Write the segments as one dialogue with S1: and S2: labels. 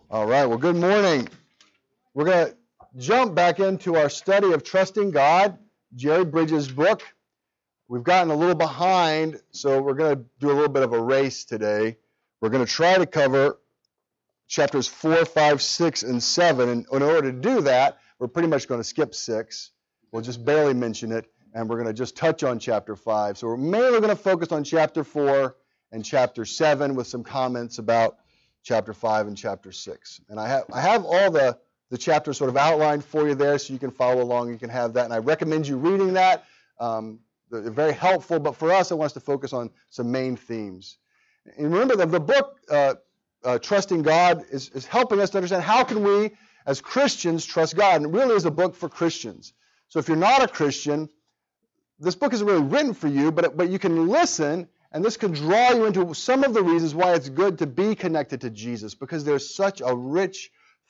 S1: All right, well, good morning. We're going to jump back into our study of Trusting God, Jerry Bridges' book. We've gotten a little behind, so we're going to do a little bit of a race today. We're going to try to cover chapters 4, 5, 6, and 7. And in order to do that, we're pretty much going to skip 6. We'll just barely mention it, and we're going to just touch on chapter 5. So we're mainly going to focus on chapter 4 and chapter 7 with some comments about chapter 5 and chapter 6. And I have all the chapters sort of outlined for you there so you can follow along. You can have that. And I recommend you reading that. They're very helpful. But for us, I want us to focus on some main themes. And remember that the book, Trusting God, is helping us to understand how can we, as Christians, trust God. And it really is a book for Christians. So if you're not a Christian, this book isn't really written for you, but you can listen. And this can draw you into some of the reasons why it's good to be connected to Jesus, because there's such a rich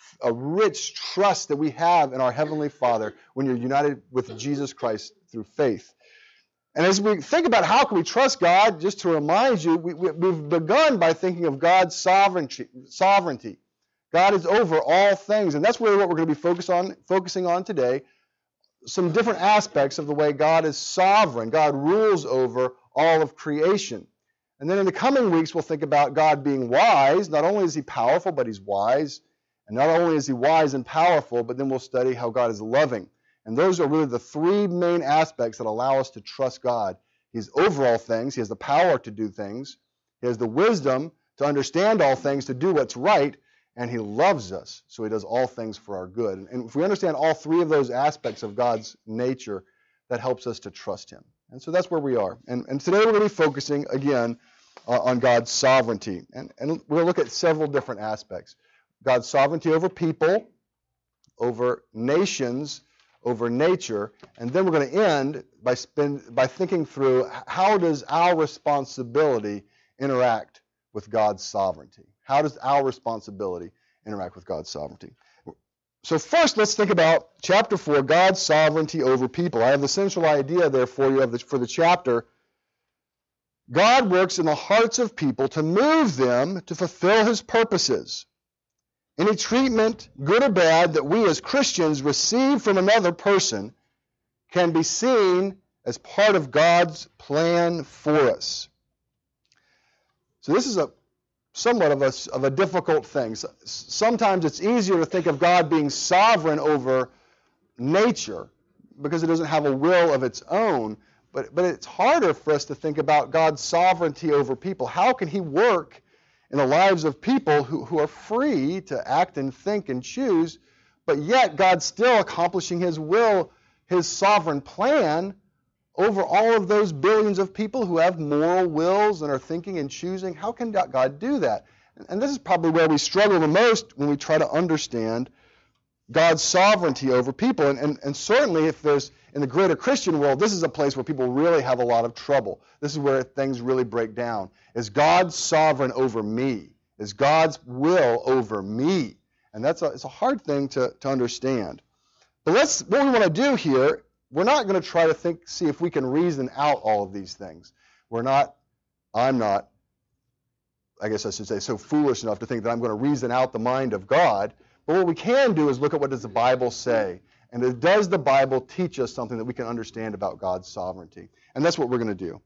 S1: trust that we have in our Heavenly Father when you're united with Jesus Christ through faith. And as we think about how can we trust God, just to remind you, we've begun by thinking of God's sovereignty. God is over all things, and that's really what we're going to be focusing on today. Some different aspects of the way God is sovereign. God rules over all of creation. And then in the coming weeks, we'll think about God being wise. Not only is he powerful, but he's wise. And not only is he wise and powerful, but then we'll study how God is loving. And those are really the three main aspects that allow us to trust God. He's over all things. He has the power to do things. He has the wisdom to understand all things, to do what's right. And he loves us, so he does all things for our good. And if we understand all three of those aspects of God's nature, that helps us to trust him. And so that's where we are. And today we're going to be focusing, again, on God's sovereignty. And we're going to look at several different aspects. God's sovereignty over people, over nations, over nature. And then we're going to end by thinking through how does our responsibility interact with God's sovereignty? How does our responsibility interact with God's sovereignty? So first, let's think about chapter 4, God's sovereignty over people. I have the central idea there for you for the chapter. God works in the hearts of people to move them to fulfill his purposes. Any treatment, good or bad, that we as Christians receive from another person can be seen as part of God's plan for us. So this is somewhat of a difficult thing. Sometimes it's easier to think of God being sovereign over nature because it doesn't have a will of its own. But it's harder for us to think about God's sovereignty over people. How can he work in the lives of people who are free to act and think and choose, but yet God's still accomplishing his will, his sovereign plan over all of those billions of people who have moral wills and are thinking and choosing? How can God do that? And this is probably where we struggle the most when we try to understand God's sovereignty over people. And certainly if there's, in the greater Christian world, this is a place where people really have a lot of trouble. This is where things really break down. Is God sovereign over me? Is God's will over me? And it's a hard thing to understand. But what we want to do here, we're not going to try to see if we can reason out all of these things. I'm not, I guess I should say, so foolish enough to think that I'm going to reason out the mind of God. But what we can do is look at what does the Bible say. And does the Bible teach us something that we can understand about God's sovereignty? And that's what we're going to do.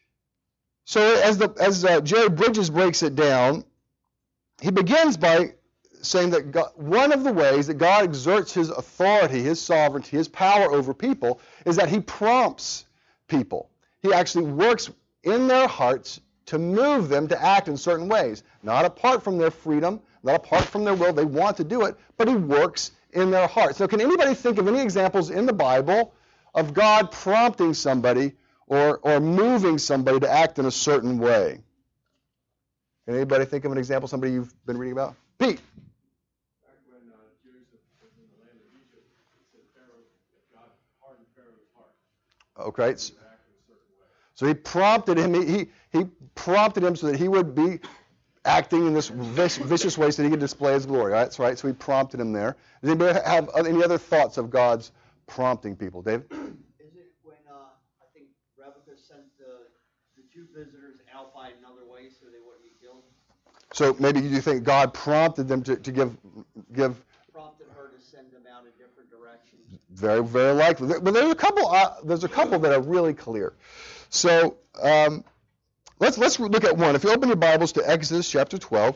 S1: So as Jerry Bridges breaks it down, he begins by saying that God, one of the ways that God exerts his authority, his sovereignty, his power over people is that he prompts people. He actually works in their hearts to move them to act in certain ways, not apart from their freedom, not apart from their will. They want to do it, but he works in their hearts. So can anybody think of any examples in the Bible of God prompting somebody or moving somebody to act in a certain way? Can anybody think of an example, somebody you've been reading about? Pete.
S2: Back when Joseph was in the land of Egypt, it said God hardened Pharaoh's heart.
S1: Okay.
S2: To act in a certain way.
S1: So he prompted him. He prompted him so that he would be acting in this vicious way so that he could display his glory. Right? That's right. So he prompted him there. Does anybody have any other thoughts of God's prompting people? David?
S3: Is it when I think Rebekah sent the two visitors out by another way so they wouldn't be killed?
S1: So maybe you think God prompted them to give
S3: Prompted her to send them out in different directions.
S1: very, very likely. But there's a couple that are really clear. So let's look at one. If you open your Bibles to Exodus chapter 12,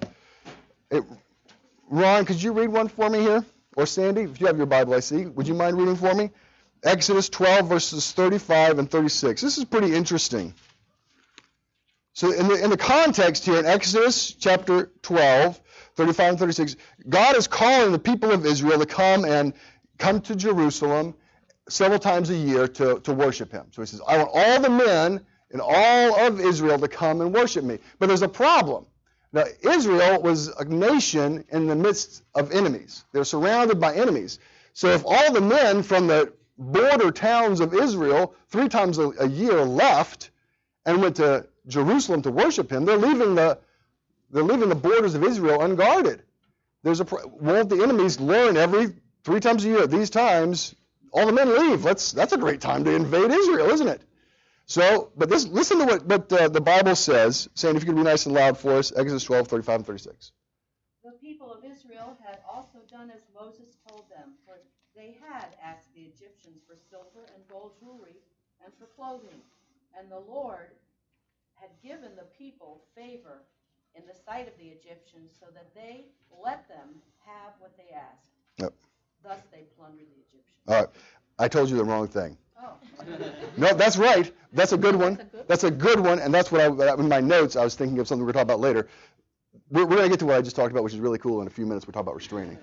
S1: Ron, could you read one for me here? Or Sandy, if you have your Bible, I see. Would you mind reading for me? Exodus 12, verses 35 and 36. This is pretty interesting. So in the context here, in Exodus chapter 12, 35 and 36, God is calling the people of Israel to come to Jerusalem several times a year to worship him. So he says, I want all the men in all of Israel to come and worship me. But there's a problem. Now, Israel was a nation in the midst of enemies. They're surrounded by enemies. So if all the men from the border towns of Israel 3 times a year left and went to Jerusalem to worship him, they're leaving the borders of Israel unguarded. Won't the enemies learn every 3 times a year at these times, all the men leave? That's a great time to invade Israel, isn't it? So, but listen to what the Bible says. Sandy, if you could be nice and loud for us, Exodus 12, 35 and 36.
S4: The people of Israel had also done as Moses told them, for they had asked the Egyptians for silver and gold jewelry and for clothing. And the Lord had given the people favor in the sight of the Egyptians, so that they let them have what they asked.
S1: Yep.
S4: Thus they plundered the Egyptians.
S1: All right. I told you the wrong thing.
S4: Oh.
S1: No, that's right. That's a good one. That's a good one, and that's what in my notes I was thinking of something we're going to talk about later. We're going to get to what I just talked about, which is really cool. In a few minutes, we'll talk about restraining.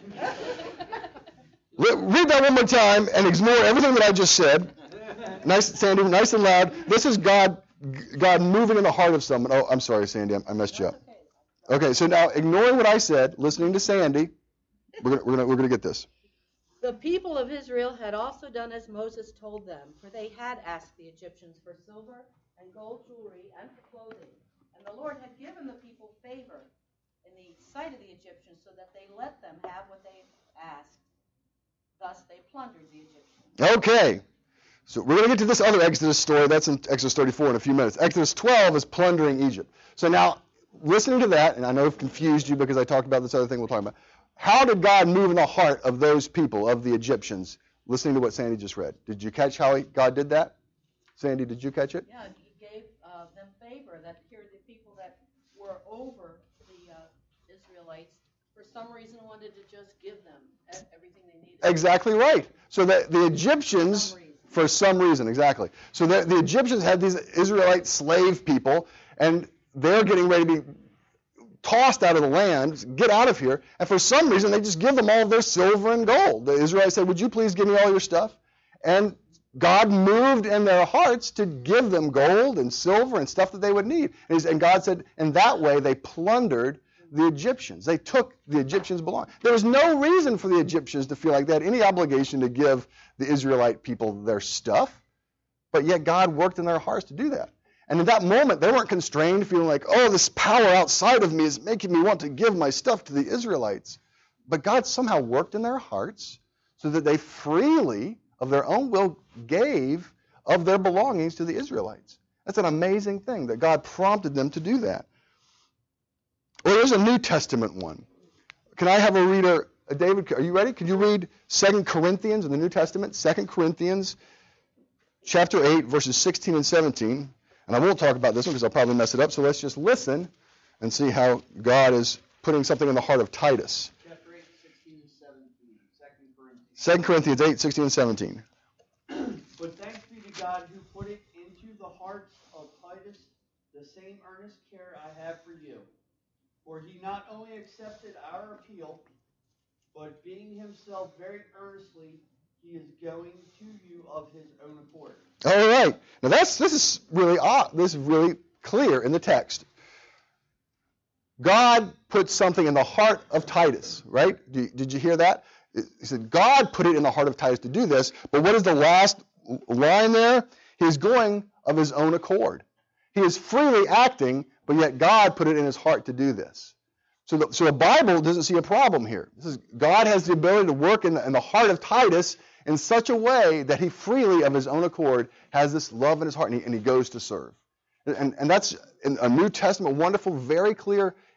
S1: Read that one more time and ignore everything that I just said. Nice, Sandy, nice and loud. This is God moving in the heart of someone. Oh, I'm sorry, Sandy, I messed you up. Okay, so now ignoring what I said, listening to Sandy, we're gonna get this.
S4: The people of Israel had also done as Moses told them, for they had asked the Egyptians for silver and gold jewelry and for clothing. And the Lord had given the people favor in the sight of the Egyptians, so that they let them have what they asked. Thus they plundered the Egyptians.
S1: Okay, so we're going to get to this other Exodus story. That's in Exodus 34 in a few minutes. Exodus 12 is plundering Egypt. So now, listening to that, and I know I've confused you because I talked about this other thing we'll talk about. How did God move in the heart of those people, of the Egyptians, listening to what Sandy just read? Did you catch how God did that? Sandy, did you catch it?
S4: Yeah, he gave them favor, that here the people that were over the Israelites, for some reason wanted to just give them everything they needed.
S1: Exactly right. So that the Egyptians, for some reason, exactly. So the Egyptians had these Israelite slave people, and they're getting ready to be tossed out of the land, get out of here, and for some reason they just give them all of their silver and gold. The Israelites said, would you please give me all your stuff? And God moved in their hearts to give them gold and silver and stuff that they would need. And God said, in that way they plundered the Egyptians. They took the Egyptians' belongings. There was no reason for the Egyptians to feel like they had any obligation to give the Israelite people their stuff, but yet God worked in their hearts to do that. And in that moment, they weren't constrained, feeling like, oh, this power outside of me is making me want to give my stuff to the Israelites. But God somehow worked in their hearts so that they freely, of their own will, gave of their belongings to the Israelites. That's an amazing thing, that God prompted them to do that. Well, there's a New Testament one. Can I have a reader? David, are you ready? Could you read 2 Corinthians in the New Testament? 2 Corinthians chapter 8, verses 16 and 17. And I won't talk about this one because I'll probably mess it up, so let's just listen and see how God is putting something in the heart of Titus.
S3: Chapter 8, 16 and 17,
S1: 2 Corinthians 8, 16 and 17.
S3: But thanks be to God who put it into the hearts of Titus the same earnest care I have for you. For he not only accepted our appeal, but being himself very earnestly, he is going to you of his own accord.
S1: All right. Now this is really odd. This is really clear in the text. God put something in the heart of Titus, right? Did you hear that? He said God put it in the heart of Titus to do this, but what is the last line there? He is going of his own accord. He is freely acting, but yet God put it in his heart to do this. So the Bible doesn't see a problem here. God has the ability to work in the heart of Titus in such a way that he freely, of his own accord, has this love in his heart, and he goes to serve. And that's in a New Testament, wonderful, very clear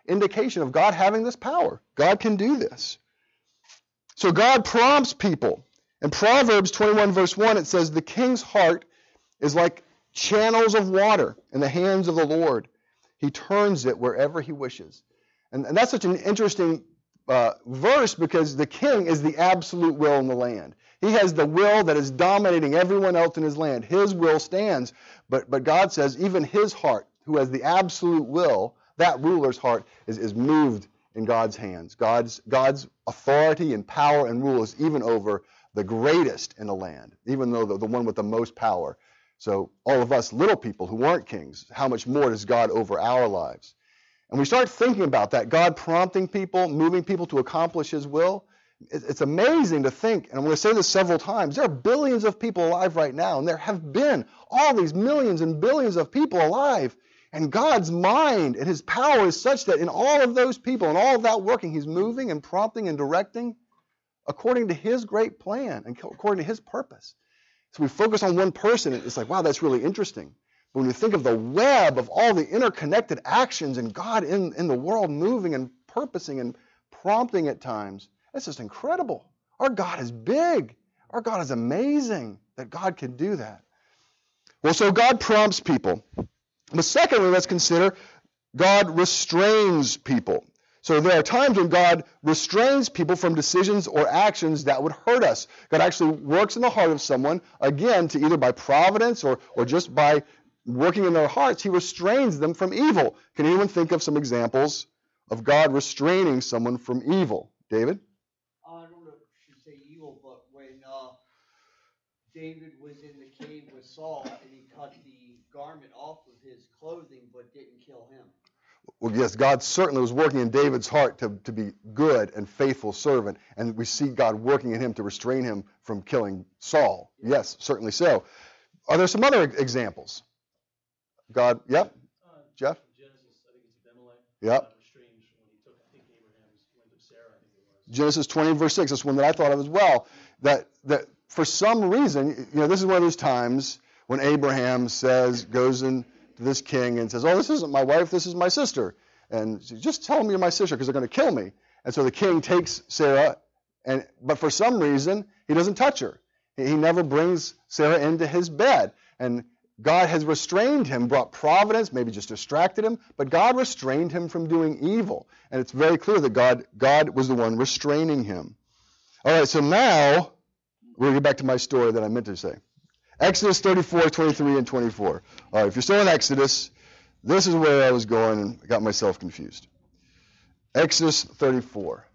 S1: indication of God having this power. God can do this. So God prompts people. In Proverbs 21 verse 1, it says, the king's heart is like channels of water in the hands of the Lord. He turns it wherever he wishes. And that's such an interesting verse because the king is the absolute will in the land. He has the will that is dominating everyone else in his land. His will stands. But God says even his heart, who has the absolute will, that ruler's heart is moved in God's hands. God's authority and power and rule is even over the greatest in the land, even though the one with the most power. So all of us little people who aren't kings, how much more does God over our lives? And we start thinking about that, God prompting people, moving people to accomplish his will. It's amazing to think, and I'm going to say this several times, there are billions of people alive right now, and there have been all these millions and billions of people alive. And God's mind and his power is such that in all of those people and all of that working, he's moving and prompting and directing according to his great plan and according to his purpose. So we focus on one person, and it's like, wow, that's really interesting. But when you think of the web of all the interconnected actions and God in the world moving and purposing and prompting at times, it's just incredible. Our God is big. Our God is amazing that God can do that. Well, so God prompts people. But secondly, let's consider God restrains people. So there are times when God restrains people from decisions or actions that would hurt us. God actually works in the heart of someone, again, to either by providence or just by working in their hearts, he restrains them from evil. Can anyone think of some examples of God restraining someone from evil? David?
S3: I don't know if I should say evil, but when David was in the cave with Saul and he cut the garment off of his clothing but didn't kill him.
S1: Well, yes, God certainly was working in David's heart to be good and faithful servant, and we see God working in him to restrain him from killing Saul. Yes, certainly so. Are there some other examples? God, yep. Jeff?
S2: Genesis, I think it's Abimelech.
S1: Yep.
S2: Restrained when he took, I think, Abraham's wife of Sarah, I think it was.
S1: Genesis 20, verse 6. That's one that I thought of as well. That for some reason, this is one of those times when Abraham goes into this king and says, oh, this isn't my wife, this is my sister. And says, just tell them you're my sister because they're going to kill me. And so the king takes Sarah, but for some reason, he doesn't touch her. He never brings Sarah into his bed. And God has restrained him, brought providence, maybe just distracted him, but God restrained him from doing evil. And it's very clear that God was the one restraining him. All right, so now we'll get back to my story that I meant to say. Exodus 34, 23, and 24. All right, if you're still in Exodus, this is where I was going and got myself confused. Exodus 34.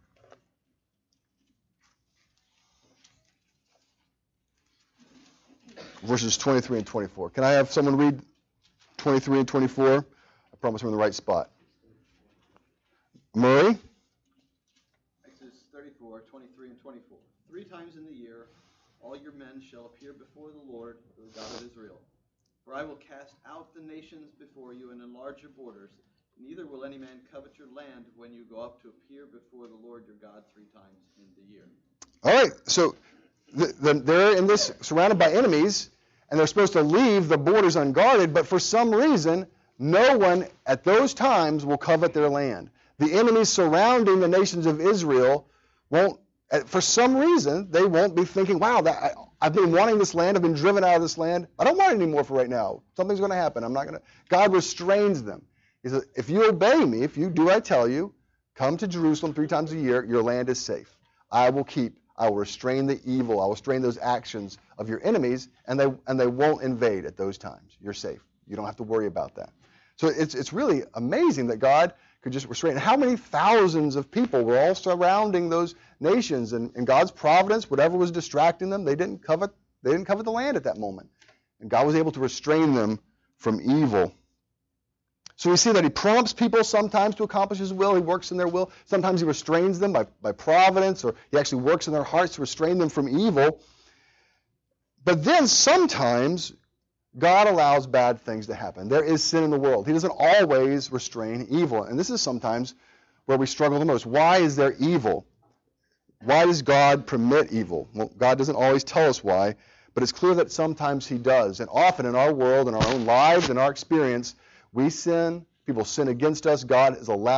S1: Verses 23 and 24. Can I have someone read 23 and 24? I promise we're in the right spot. Murray?
S5: Exodus 34, 23 and 24. 3 times in the year all your men shall appear before the Lord, the God of Israel. For I will cast out the nations before you and enlarge your borders. Neither will any man covet your land when you go up to appear before the Lord your God 3 times in the year.
S1: All right, so they're in this surrounded by enemies, and they're supposed to leave the borders unguarded, but for some reason, no one at those times will covet their land. The enemies surrounding the nations of Israel won't, for some reason, they won't be thinking, wow, I've been wanting this land, I've been driven out of this land, I don't want it anymore for right now. Something's going to happen. God restrains them. He says, if you obey me, if you do what I tell you, come to Jerusalem 3 times a year, your land is safe. I will restrain the evil. I will restrain those actions of your enemies, and they won't invade at those times. You're safe. You don't have to worry about that. So it's really amazing that God could just restrain. How many thousands of people were all surrounding those nations, and God's providence, whatever was distracting them, they didn't covet the land at that moment. And God was able to restrain them from evil. So we see that he prompts people sometimes to accomplish his will. He works in their will. Sometimes he restrains them by providence, or he actually works in their hearts to restrain them from evil. But then sometimes God allows bad things to happen. There is sin in the world. He doesn't always restrain evil. And this is sometimes where we struggle the most. Why is there evil? Why does God permit evil? Well, God doesn't always tell us why, but it's clear that sometimes he does. And often in our world, in our own lives, in our experience, we sin, people sin against us. God is allowing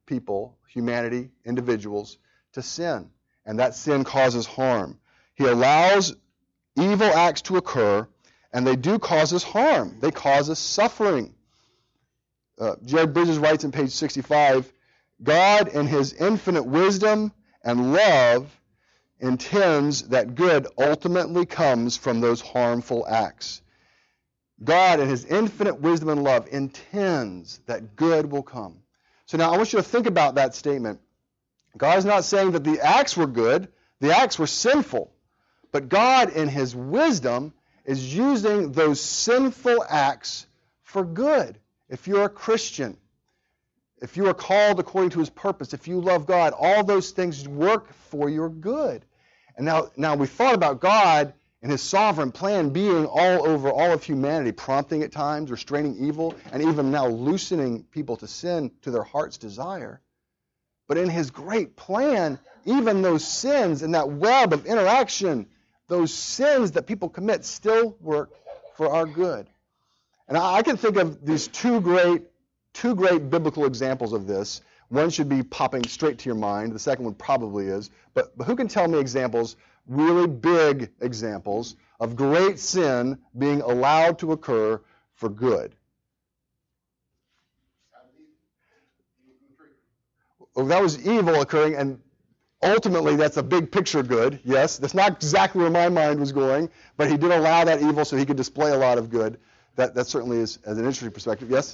S1: people, humanity, individuals, to sin. And that sin causes harm. He allows evil acts to occur, and they do cause us harm. They cause us suffering. Jared Bridges writes on page 65, God in his infinite wisdom and love intends that good ultimately comes from those harmful acts. God in his infinite wisdom and love intends that good will come. So now I want you to think about that statement. God is not saying that the acts were good, the acts were sinful, but God in his wisdom is using those sinful acts for good. If you're a Christian, if you are called according to his purpose, if you love God, all those things work for your good. And now we thought about God and his sovereign plan being all over all of humanity, prompting at times, restraining evil, and even now loosening people to sin to their heart's desire. But in his great plan, even those sins and that web of interaction, those sins that people commit still work for our good. And I can think of these two great biblical examples of this. One should be popping straight to your mind. The second one probably is. But who can tell me examples, really big examples, of great sin being allowed to occur for good? Oh, that was evil occurring, and ultimately that's a big picture good, yes. That's not exactly where my mind was going, but he did allow that evil so he could display a lot of good. That certainly is as an interesting perspective. Yes?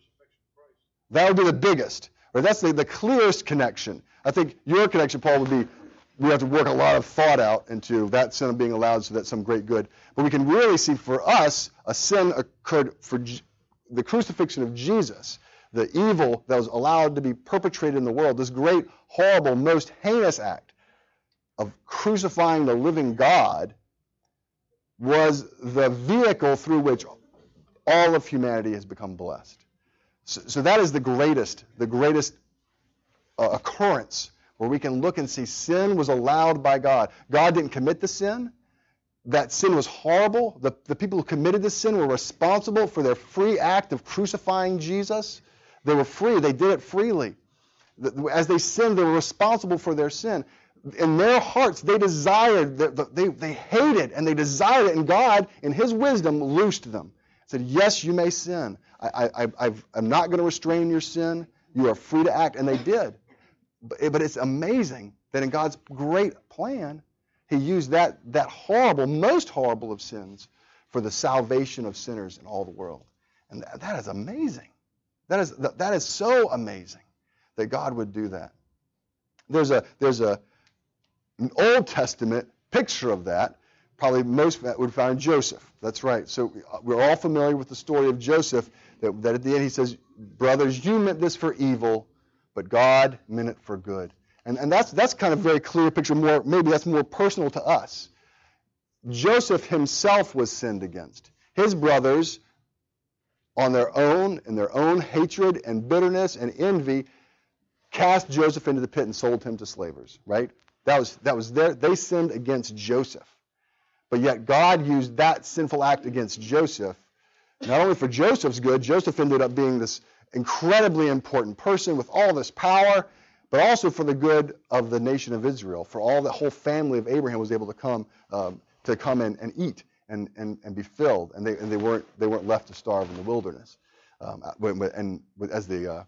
S1: That would be the biggest. Or that's the clearest connection. I think your connection, Paul, would be we have to work a lot of thought out into that sin being allowed so that's some great good. But we can really see for us a sin occurred for the crucifixion of Jesus, the evil that was allowed to be perpetrated in the world, this great, horrible, most heinous act of crucifying the living God was the vehicle through which all of humanity has become blessed. So that is the greatest occurrence where we can look and see sin was allowed by God. God didn't commit the sin. That sin was horrible. The people who committed the sin were responsible for their free act of crucifying Jesus. They were free. They did it freely. As they sinned, they were responsible for their sin. In their hearts, they desired, they hated, and they desired it, and God, in his wisdom, loosed them. Said, yes, you may sin. I'm not going to restrain your sin. You are free to act. And they did. But it's amazing that in God's great plan, he used that horrible, most horrible of sins for the salvation of sinners in all the world. And that is amazing. That is so amazing that God would do that. There's an Old Testament picture of that. Probably most would find in Joseph. That's right. So we're all familiar with the story of Joseph, that at the end he says, brothers, you meant this for evil, but God meant it for good. And that's kind of a very clear picture, maybe that's more personal to us. Joseph himself was sinned against. His brothers, on their own, in their own hatred and bitterness and envy, cast Joseph into the pit and sold him to slavers, right? That was they sinned against Joseph. But yet God used that sinful act against Joseph, not only for Joseph's good. Joseph ended up being this incredibly important person with all this power, but also for the good of the nation of Israel, for all the whole family of Abraham was able to come and eat and be filled, and they weren't left to starve in the wilderness, as the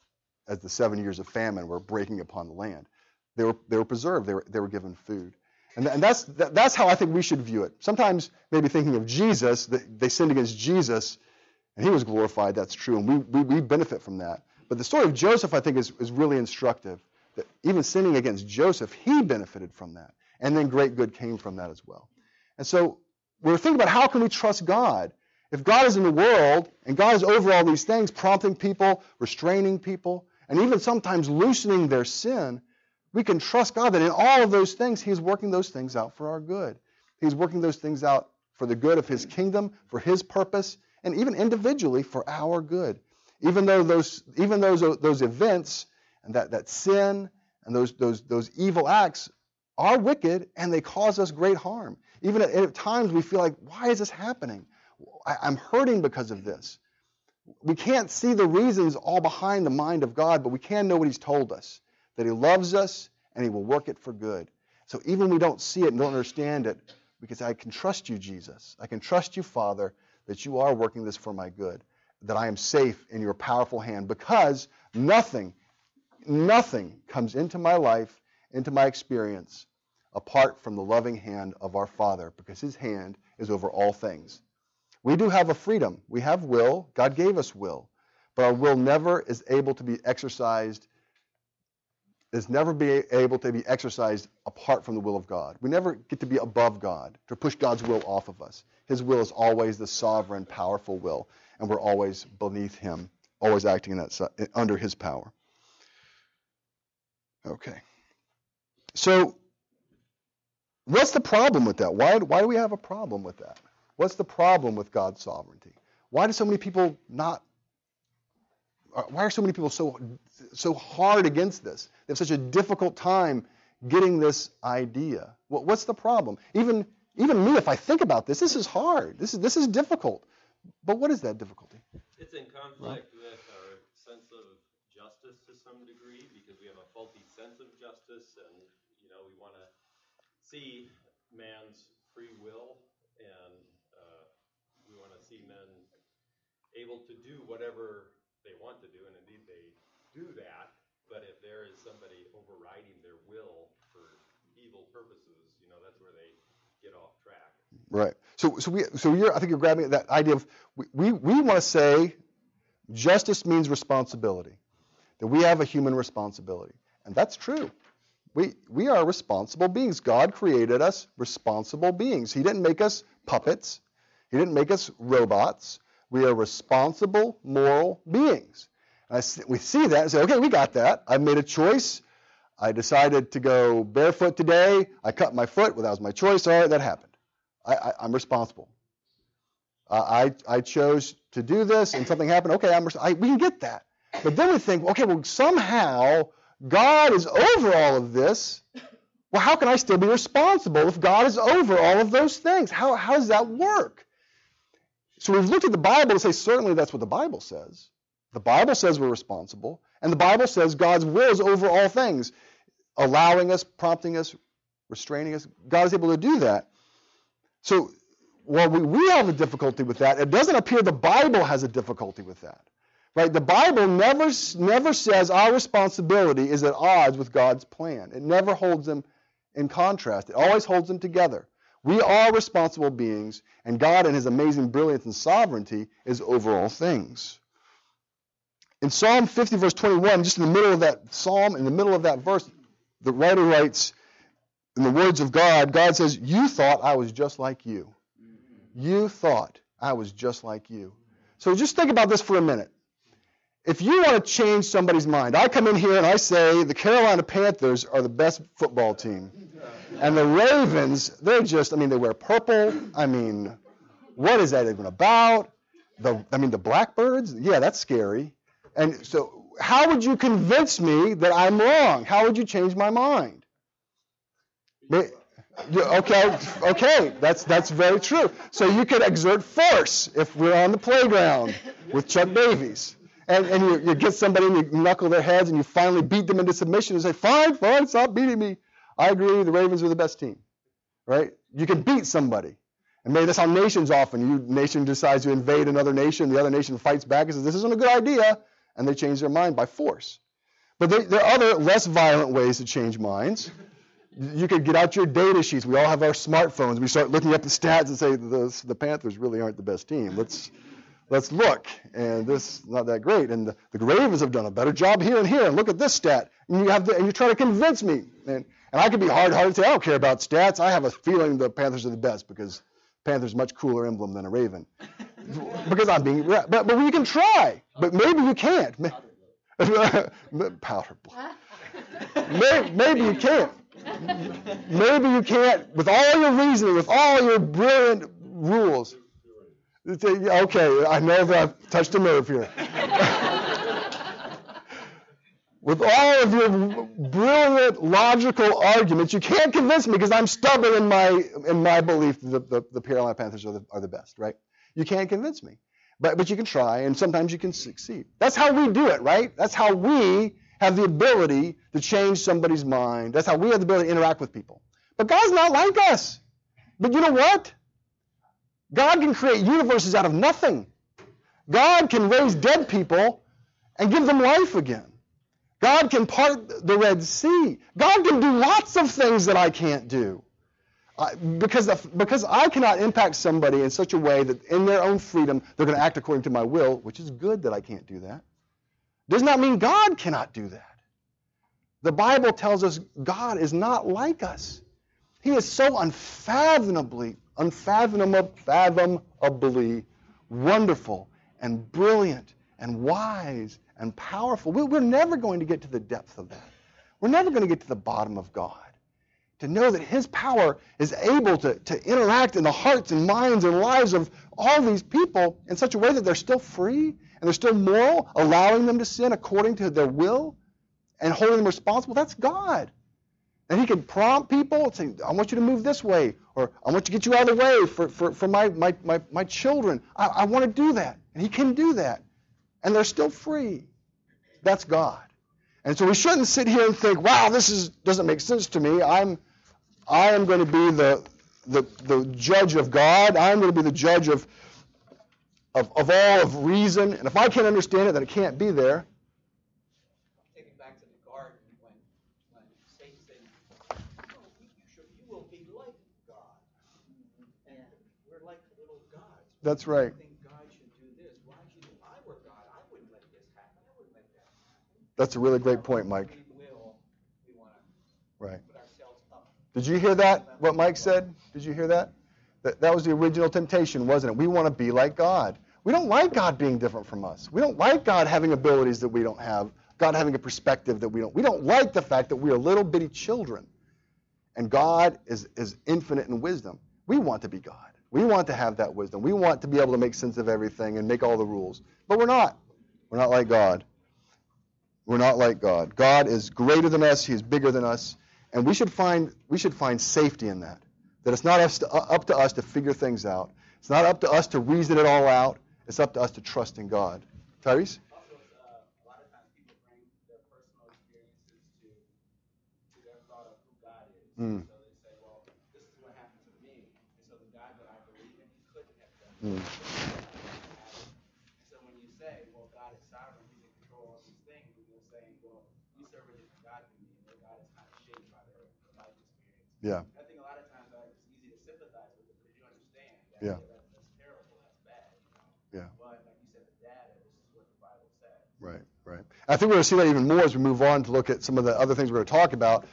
S1: 7 years of famine were breaking upon the land. They were preserved. They were given food. And that's how I think we should view it. Sometimes maybe thinking of Jesus, they sinned against Jesus, and he was glorified. That's true, and we benefit from that. But the story of Joseph, I think, is really instructive. That even sinning against Joseph, he benefited from that, and then great good came from that as well. And so we're thinking about how can we trust God? If God is in the world, and God is over all these things, prompting people, restraining people, and even sometimes loosening their sin, we can trust God that in all of those things, he's working those things out for our good. He's working those things out for the good of his kingdom, for his purpose, and even individually for our good. Even though those events and that sin and those evil acts are wicked and they cause us great harm. Even at times we feel like, why is this happening? I'm hurting because of this. We can't see the reasons all behind the mind of God, but we can know what he's told us, that he loves us and he will work it for good. So even when we don't see it and don't understand it, we can say, I can trust you, Jesus. I can trust you, Father, that you are working this for my good, that I am safe in your powerful hand, because nothing comes into my life, into my experience, apart from the loving hand of our Father, because his hand is over all things. We do have a freedom. We have will. God gave us will. But our will never is able to be exercised, apart from the will of God. We never get to be above God, to push God's will off of us. His will is always the sovereign, powerful will, and we're always beneath him, always acting in that under his power. Okay. So, what's the problem with that? Why do we have a problem with that? What's the problem with God's sovereignty? Why are so many people so hard against this? They have such a difficult time getting this idea. What's the problem? Even me, if I think about this is hard. This is difficult. But what is that difficulty?
S6: It's in conflict with our sense of justice to some degree, because we have a faulty sense of justice, and we want to see man's free will, and we want to see men able to do whatever they want to do, and indeed they do that. But if there is somebody overriding their will for evil purposes, that's where they get off track.
S1: Right. I think you're grabbing that idea of we want to say justice means responsibility, that we have a human responsibility, and that's true. We are responsible beings. God created us responsible beings. He didn't make us puppets. He didn't make us robots. We are responsible, moral beings. And we see that and say, okay, we got that. I made a choice. I decided to go barefoot today. I cut my foot. Well, that was my choice. All right, that happened. I'm responsible. I chose to do this, and something happened. Okay, we can get that. But then we think, okay, well, somehow God is over all of this. Well, how can I still be responsible if God is over all of those things? How does that work? So we've looked at the Bible to say certainly that's what the Bible says. The Bible says we're responsible, and the Bible says God's will is over all things, allowing us, prompting us, restraining us. God is able to do that. So while we have a difficulty with that, it doesn't appear the Bible has a difficulty with that. Right? The Bible never says our responsibility is at odds with God's plan. It never holds them in contrast. It always holds them together. We are responsible beings, and God in his amazing brilliance and sovereignty is over all things. In Psalm 50, verse 21, just in the middle of that psalm, in the middle of that verse, the writer writes, in the words of God, God says, you thought I was just like you. You thought I was just like you. So just think about this for a minute. If you want to change somebody's mind, I come in here and I say the Carolina Panthers are the best football team. And the Ravens, they wear purple. What is that even about? The Blackbirds? Yeah, that's scary. And so how would you convince me that I'm wrong? How would you change my mind? Okay, that's very true. So you could exert force if we're on the playground with Chuck Davies. And you get somebody and you knuckle their heads and you finally beat them into submission and say, fine, stop beating me. I agree, the Ravens are the best team. Right? You can beat somebody. And maybe that's how nations often. Nation decides to invade another nation, the other nation fights back and says, this isn't a good idea, and they change their mind by force. But there are other less violent ways to change minds. You could get out your data sheets. We all have our smartphones. We start looking up the stats and say, the Panthers really aren't the best team. Let's look, and this is not that great. And the Ravens have done a better job here and here. And look at this stat. And you try to convince me. And I can be hard-hearted and say, I don't care about stats. I have a feeling the Panthers are the best because Panthers much cooler emblem than a Raven. Because I'm being, but we can try. But maybe you can't. Powder blue. Maybe you can't. Maybe you can't, with all your reasoning, with all your brilliant rules. Okay, I know that I've touched a nerve here. With all of your brilliant, logical arguments, you can't convince me because I'm stubborn in my belief that the Carolina Panthers are the best, right? You can't convince me. But you can try, and sometimes you can succeed. That's how we do it, right? That's how we have the ability to change somebody's mind. That's how we have the ability to interact with people. But God's not like us. But you know what? God can create universes out of nothing. God can raise dead people and give them life again. God can part the Red Sea. God can do lots of things that I can't do. Because I cannot impact somebody in such a way that in their own freedom they're going to act according to my will, which is good that I can't do that. Does not mean God cannot do that. The Bible tells us God is not like us. He is so unfathomably wonderful and brilliant and wise and powerful. We're never going to get to the depth of that. We're never going to get to the bottom of God. To know that His power is able to interact in the hearts and minds and lives of all these people in such a way that they're still free and they're still moral, allowing them to sin according to their will and holding them responsible, that's God. And He can prompt people and say, I want you to move this way, or I want to get you out of the way for my children. I want to do that. And He can do that. And they're still free. That's God. And so we shouldn't sit here and think, wow, this doesn't make sense to me. I am going to be the judge of God. I'm going to be the judge of all of reason. And if I can't understand it, then it can't be there.
S3: Take it back to the garden when Satan said, you will be like God. And we're like little gods.
S1: That's right.
S3: I think God should do this. Why should if I were God, I wouldn't let this happen. I wouldn't let that happen.
S1: That's a really great point, Mike.
S3: We want to
S1: Right.
S3: put ourselves up.
S1: Did you hear that, what Mike said? Did you hear that? That was the original temptation, wasn't it? We want to be like God. We don't like God being different from us. We don't like God having abilities that we don't have, God having a perspective that we don't. We don't like the fact that we are little bitty children. And God is infinite in wisdom. We want to be God. We want to have that wisdom. We want to be able to make sense of everything and make all the rules. But we're not. We're not like God. We're not like God. God is greater than us. He is bigger than us. And we should find safety in that. That it's not up to us to figure things out. It's not up to us to reason it all out. It's up to us to trust in God. Tyrese?
S7: Also, a lot of times people bring their personal experiences to their thought of who God is. So they say, well, this is what happened to me. And so the God that I believe in, He couldn't have done this. And so when you say, well, God is sovereign, He's in control of these things, you're saying, well, you serve a different God than me, and their God is kind of shaped by their life experience.
S1: Yeah.
S7: I think a lot of times it's easy to sympathize with it because you understand that
S1: Yeah.
S7: that's terrible, that's bad.
S1: Yeah.
S7: But like you said, the data, this is what the Bible says.
S1: Right, right. I think we're going to see that even more as we move on to look at some of the other things we're going to talk about.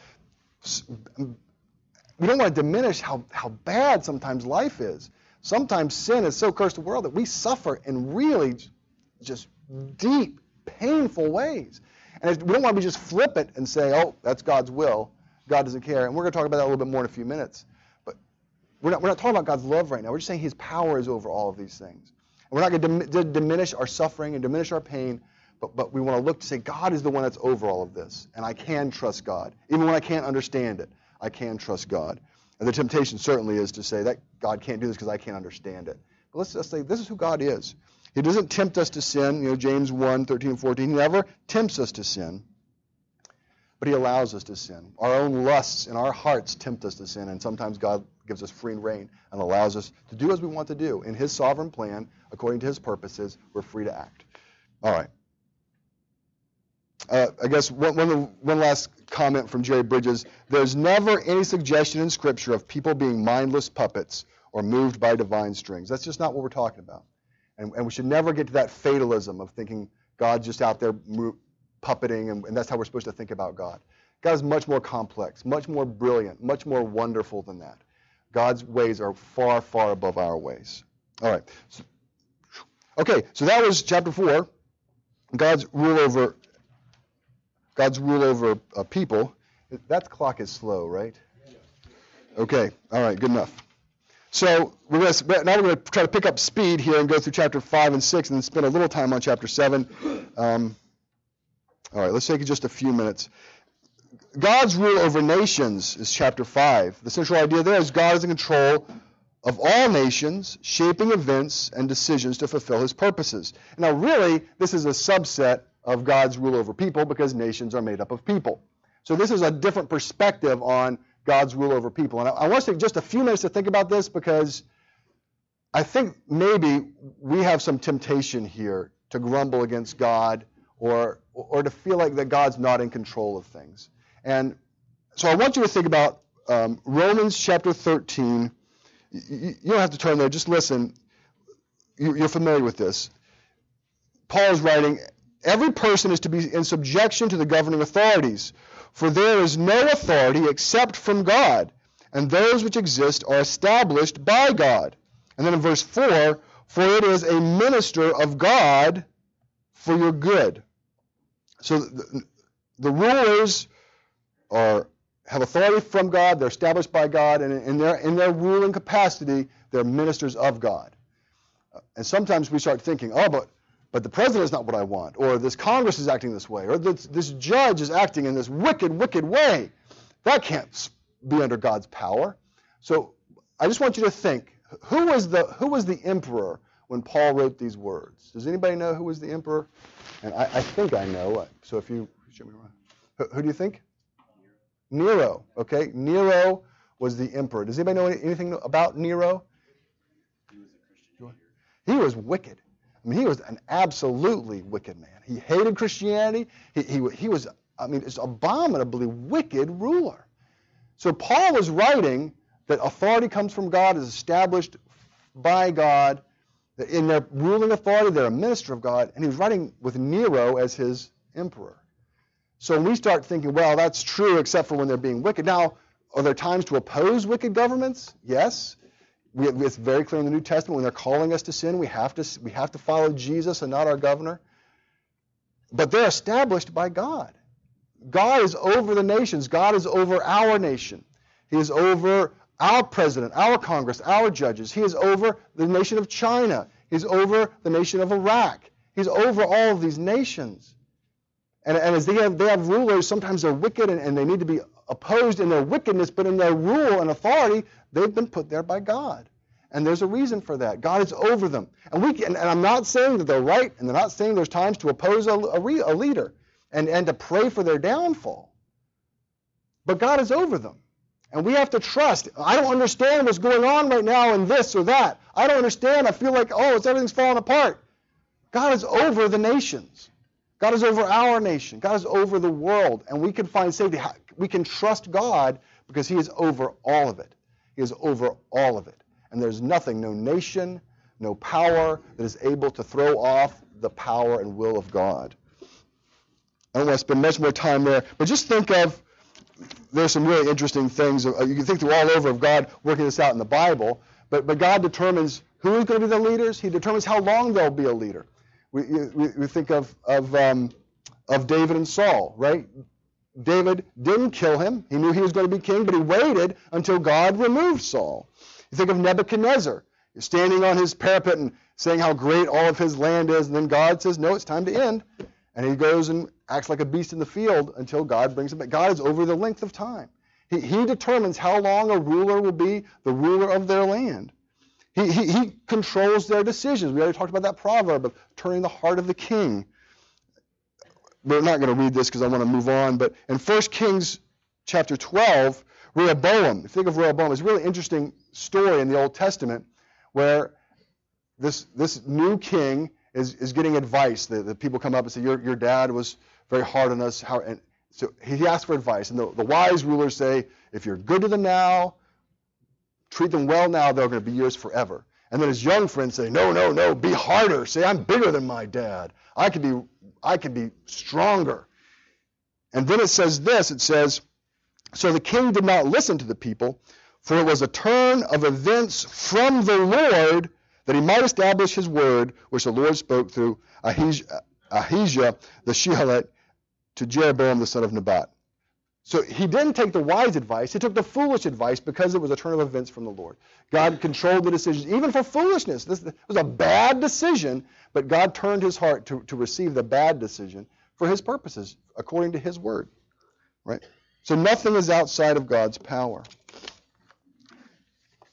S1: We don't want to diminish how bad sometimes life is. Sometimes sin has so cursed the world that we suffer in really just deep, painful ways. And we don't want to be just flippant and say, oh, that's God's will. God doesn't care. And we're going to talk about that a little bit more in a few minutes. But we're not talking about God's love right now. We're just saying His power is over all of these things. And we're not going to diminish our suffering and diminish our pain, but we want to look to say God is the one that's over all of this. And I can trust God. Even when I can't understand it, I can trust God. And the temptation certainly is to say that God can't do this because I can't understand it. But let's just say this is who God is. He doesn't tempt us to sin. James 1, 13 and 14. He never tempts us to sin, but He allows us to sin. Our own lusts in our hearts tempt us to sin, and sometimes God gives us free rein and allows us to do as we want to do. In His sovereign plan, according to His purposes, we're free to act. All right. I guess one last comment from Jerry Bridges. There's never any suggestion in Scripture of people being mindless puppets or moved by divine strings. That's just not what we're talking about. And we should never get to that fatalism of thinking God's just out there puppeting, and that's how we're supposed to think about God. God is much more complex, much more brilliant, much more wonderful than that. God's ways are far, far above our ways. All right. So that was chapter 4. God's rule over people. That clock is slow, right? Okay. All right. Good enough. So now we're going to try to pick up speed here and go through chapter 5 and 6 and then spend a little time on chapter 7. All right. Let's take just a few minutes. God's rule over nations is chapter 5. The central idea there is God is in control of all nations, shaping events and decisions to fulfill his purposes. Now, really, this is a subset of God's rule over people because nations are made up of people. So this is a different perspective on God's rule over people. And I want us to take just a few minutes to think about this because I think maybe we have some temptation here to grumble against God or to feel like that God's not in control of things. And so I want you to think about Romans chapter 13. You don't have to turn there, just listen. You're familiar with this. Paul is writing, every person is to be in subjection to the governing authorities, for there is no authority except from God, and those which exist are established by God. And then in verse 4, for it is a minister of God for your good. So the rulers have authority from God, they're established by God, and in their ruling capacity, they're ministers of God. And sometimes we start thinking, but the president is not what I want, or this Congress is acting this way, or this judge is acting in this wicked, wicked way. That can't be under God's power. So I just want you to think, who was the emperor when Paul wrote these words? Does anybody know who was the emperor? And I think I know. So if you show me around, who do you think? Nero. Okay, Nero was the emperor. Does anybody know anything about Nero?
S5: He was a Christian leader.
S1: He was wicked. I mean, he was an absolutely wicked man. He hated Christianity. He was, it's abominably wicked ruler. So Paul was writing that authority comes from God, is established by God. That in their ruling authority, they're a minister of God. And he was writing with Nero as his emperor. So when we start thinking, well, that's true except for when they're being wicked. Now, are there times to oppose wicked governments? Yes. It's very clear in the New Testament when they're calling us to sin, we have to follow Jesus and not our governor. But they're established by God. God is over the nations. God is over our nation. He is over our president, our Congress, our judges. He is over the nation of China. He's over the nation of Iraq. He's over all of these nations. And as they have rulers, sometimes they're wicked and they need to be opposed in their wickedness, but in their rule and authority, they've been put there by God. And there's a reason for that. God is over them. And I'm not saying that they're right, and they're not saying there's times to oppose a leader and to pray for their downfall. But God is over them. And we have to trust. I don't understand what's going on right now in this or that. I don't understand. I feel like, everything's falling apart. God is over the nations. God is over our nation. God is over the world. And we can find safety. We can trust God because he is over all of it. He is over all of it. And there's nothing, no nation, no power that is able to throw off the power and will of God. I don't want to spend much more time there, but just think of, there's some really interesting things. You can think through all over of God working this out in the Bible, but God determines who is going to be the leaders. He determines how long they'll be a leader. We think of David and Saul, right? David didn't kill him. He knew he was going to be king, but he waited until God removed Saul. You think of Nebuchadnezzar, standing on his parapet and saying how great all of his land is, and then God says, no, it's time to end. And he goes and acts like a beast in the field until God brings him back. God is over the length of time. He determines how long a ruler will be the ruler of their land. He controls their decisions. We already talked about that proverb of turning the heart of the king. We're not going to read this because I want to move on, but in 1 Kings chapter 12, Rehoboam, if you think of Rehoboam, it's a really interesting story in the Old Testament where this new king is getting advice. The people come up and say, your dad was very hard on us. And so he asks for advice. And the wise rulers say, if you're good to them now, treat them well now, they're going to be yours forever. And then his young friends say, no, be harder. Say, I'm bigger than my dad. I can be stronger. And then it says this, it says, so the king did not listen to the people, for it was a turn of events from the Lord that he might establish his word, which the Lord spoke through Ahijah the Shilonite to Jeroboam the son of Nebat. So he didn't take the wise advice. He took the foolish advice because it was a turn of events from the Lord. God controlled the decisions, even for foolishness. This was a bad decision, but God turned his heart to receive the bad decision for his purposes, according to his word. Right? So nothing is outside of God's power.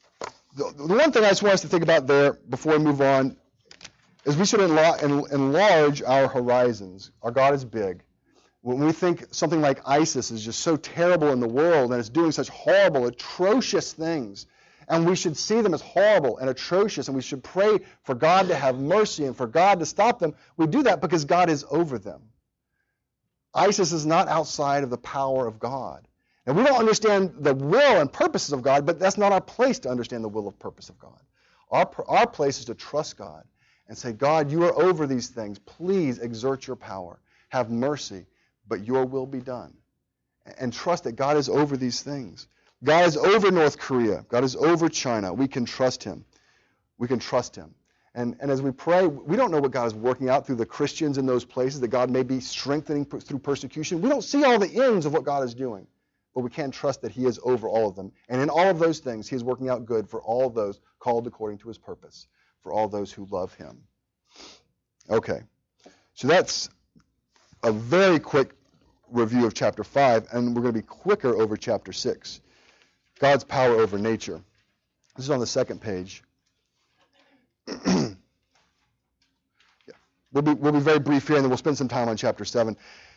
S1: the one thing I just want us to think about there before we move on is we should enlarge our horizons. Our God is big. When we think something like ISIS is just so terrible in the world and it's doing such horrible, atrocious things, and we should see them as horrible and atrocious, and we should pray for God to have mercy and for God to stop them, we do that because God is over them. ISIS is not outside of the power of God. And we don't understand the will and purposes of God, but that's not our place to understand the will and purpose of God. Our place is to trust God and say, God, you are over these things. Please exert your power. Have mercy, but your will be done. And trust that God is over these things. God is over North Korea. God is over China. We can trust him. We can trust him. And as we pray, we don't know what God is working out through the Christians in those places, that God may be strengthening through persecution. We don't see all the ends of what God is doing, but we can trust that he is over all of them. And in all of those things, he is working out good for all of those called according to his purpose, for all those who love him. Okay, so that's a very quick review of chapter 5, and we're going to be quicker over chapter 6. God's power over nature. This is on the second page. We'll be very brief here, and then we'll spend some time on chapter 7.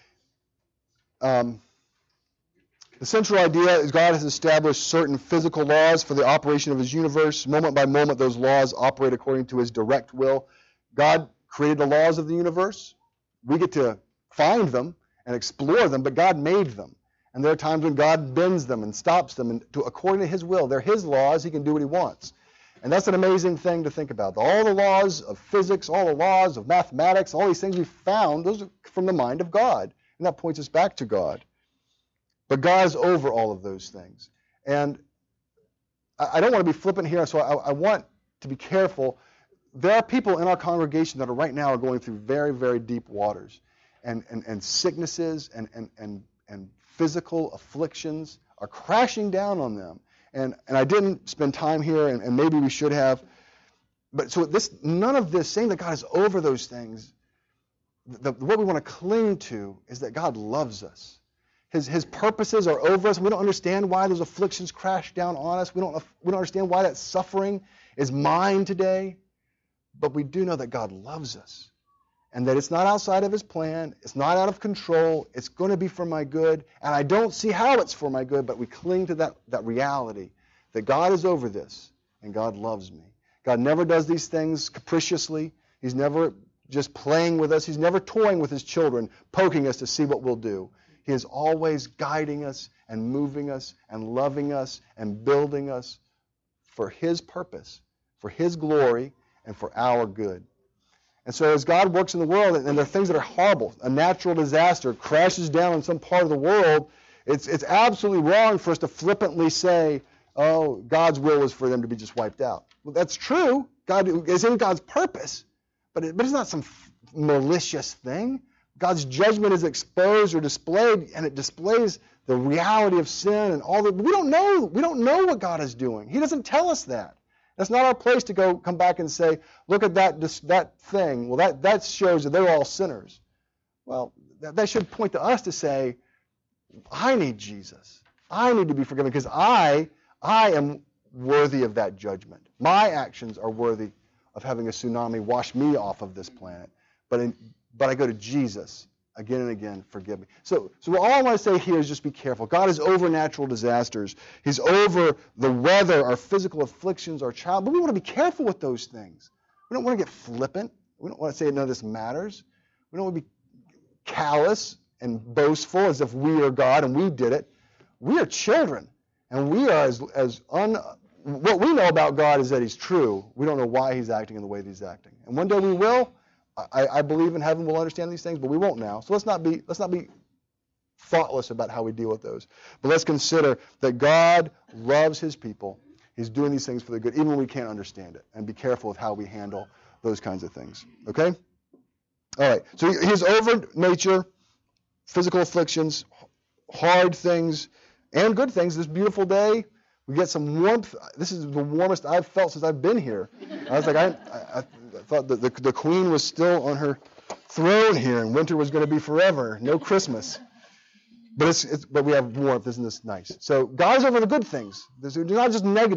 S1: The central idea is God has established certain physical laws for the operation of his universe. Moment by moment, those laws operate according to his direct will. God created the laws of the universe. We get to find them and explore them, but God made them. And there are times when God bends them and stops them according to his will. They're his laws. He can do what he wants. And that's an amazing thing to think about. All the laws of physics, all the laws of mathematics, all these things we found, those are from the mind of God. And that points us back to God. But God is over all of those things. And I don't want to be flippant here, so I want to be careful. There are people in our congregation that right now are going through very, very deep waters. And sicknesses and physical afflictions are crashing down on them. And I didn't spend time here, and maybe we should have. But so none of this, saying that God is over those things, what we want to cling to is that God loves us. His purposes are over us. We don't understand why those afflictions crash down on us. We don't understand why that suffering is mine today. But we do know that God loves us, and that it's not outside of his plan. It's not out of control. It's going to be for my good. And I don't see how it's for my good, but we cling to that reality that God is over this and God loves me. God never does these things capriciously. He's never just playing with us. He's never toying with his children, poking us to see what we'll do. He is always guiding us and moving us and loving us and building us for his purpose, for his glory, and for our good. And so as God works in the world, and there are things that are horrible, a natural disaster crashes down in some part of the world, it's absolutely wrong for us to flippantly say, oh, God's will is for them to be just wiped out. Well, that's true. God is in God's purpose, but it's not some malicious thing. God's judgment is exposed or displayed, and it displays the reality of sin and all that. We don't know what God is doing. He doesn't tell us that. That's not our place to come back and say, look at that thing. Well, that shows that they're all sinners. Well, that should point to us to say, I need Jesus. I need to be forgiven because I am worthy of that judgment. My actions are worthy of having a tsunami wash me off of this planet. But I go to Jesus again and again, forgive me. So all I want to say here is just be careful. God is over natural disasters. He's over the weather, our physical afflictions, our child. But we want to be careful with those things. We don't want to get flippant. We don't want to say none of this matters. We don't want to be callous and boastful as if we are God and we did it. We are children. And we are what we know about God is that he's true. We don't know why he's acting in the way that he's acting. And one day we will. I believe in heaven we'll understand these things, but we won't now. So let's not be thoughtless about how we deal with those. But let's consider that God loves his people. He's doing these things for their good, even when we can't understand it. And be careful with how we handle those kinds of things. Okay? All right. So he's over nature, physical afflictions, hard things, and good things. This beautiful day, we get some warmth. This is the warmest I've felt since I've been here. I was like, I thought that the queen was still on her throne here, and winter was going to be forever. No Christmas. But we have warmth. Isn't this nice? So God is over the good things. They're not just negative.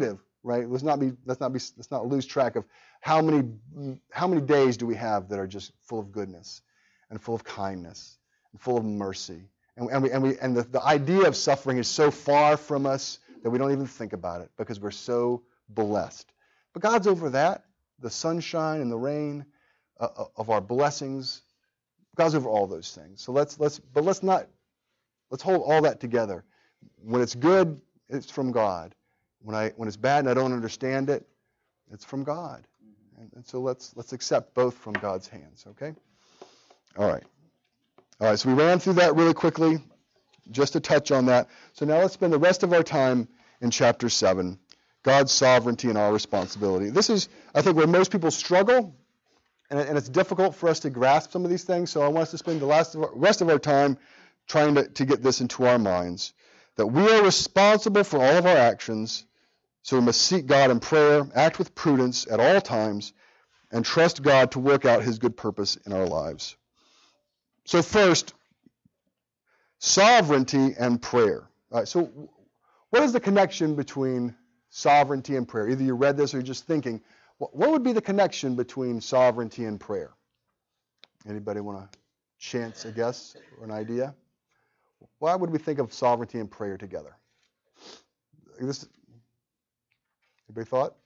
S1: right? Let's not lose track of how many days do we have that are just full of goodness and full of kindness and full of mercy. And the idea of suffering is so far from us that we don't even think about it because we're so blessed. But God's over that, the sunshine and the rain of our blessings. God's over all those things. So let's hold all that together. When it's good, it's from God. When it's bad and I don't understand it, it's from God. And so let's accept both from God's hands, okay? All right, so we ran through that really quickly, just to touch on that. So now let's spend the rest of our time in chapter 7, God's sovereignty and our responsibility. This is, I think, where most people struggle, and it's difficult for us to grasp some of these things, so I want us to spend the rest of our time trying to get this into our minds, that we are responsible for all of our actions, so we must seek God in prayer, act with prudence at all times, and trust God to work out his good purpose in our lives. So first, sovereignty and prayer. All right, so what is the connection between sovereignty and prayer? Either you read this or you're just thinking, what would be the connection between sovereignty and prayer? Anybody want to chance a guess or an idea? Why would we think of sovereignty and prayer together? Anybody thought?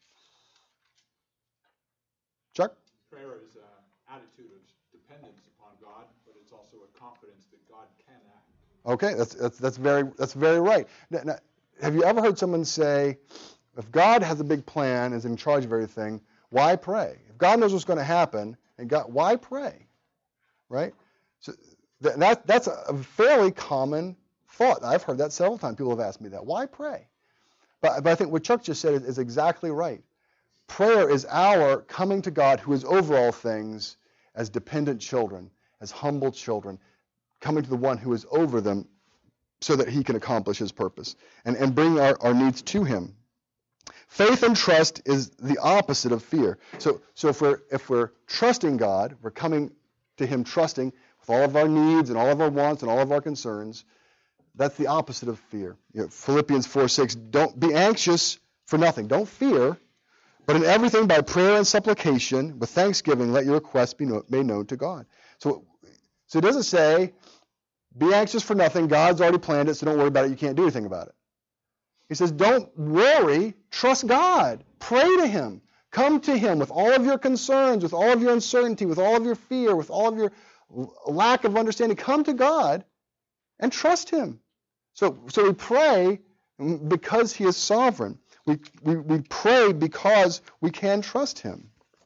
S1: Chuck?
S2: Prayer is an attitude of dependence upon God, but it's also a confidence that God can act.
S1: Okay, that's very right. Now, have you ever heard someone say, if God has a big plan, is in charge of everything, why pray? If God knows what's going to happen, why pray? Right? So that's a fairly common thought. I've heard that several times. People have asked me that. Why pray? But I think what Chuck just said is exactly right. Prayer is our coming to God, who is over all things, as dependent children, as humble children, coming to the one who is over them so that he can accomplish his purpose and bring our needs to him. Faith and trust is the opposite of fear. So if we're trusting God, we're coming to him trusting with all of our needs and all of our wants and all of our concerns. That's the opposite of fear. Philippians 4:6, don't be anxious for nothing. Don't fear, but in everything by prayer and supplication, with thanksgiving, let your requests be made known to God. So it doesn't say, be anxious for nothing. God's already planned it, so don't worry about it. You can't do anything about it. He says, don't worry. Trust God. Pray to him. Come to him with all of your concerns, with all of your uncertainty, with all of your fear, with all of your lack of understanding. Come to God and trust him. So we pray because he is sovereign. We pray because we can trust him.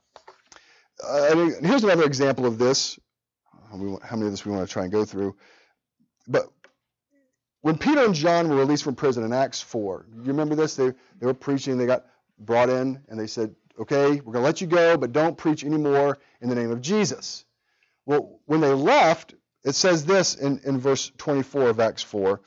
S1: Here's another example of this. How many of this we want to try and go through? But when Peter and John were released from prison in Acts 4, you remember this? They were preaching, they got brought in, and they said, okay, we're going to let you go, but don't preach anymore in the name of Jesus. Well, when they left, it says this in verse 24 of Acts 4.